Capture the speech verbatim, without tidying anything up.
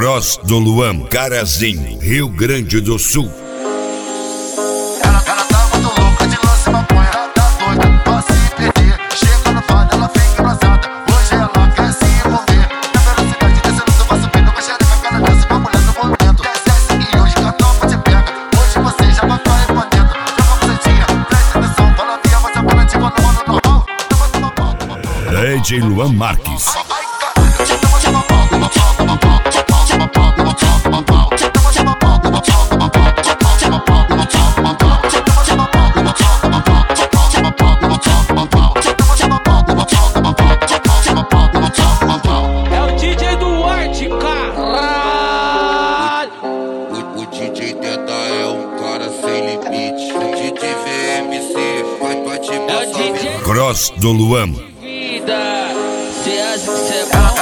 Cross do Luan, Carazinho, Rio Grande do Sul. Ela, ela tá muito louca de lance maconha, tá doida pra se perder. Chega no bar, ela fica enrosada. Hoje ela quer se envolver. Na velocidade descendo, tu vai subindo. Com xereca, cara dança, uma mulher no movimento. Desce e hoje cartão te pega. Hoje você já vai ficar respondendo. Joga a bucetinha, presta atenção. Fala via, você apelativa no ano normal. D J Luan Marques. É o D J Cross do Luan. Vida, cê acha que cê é bom?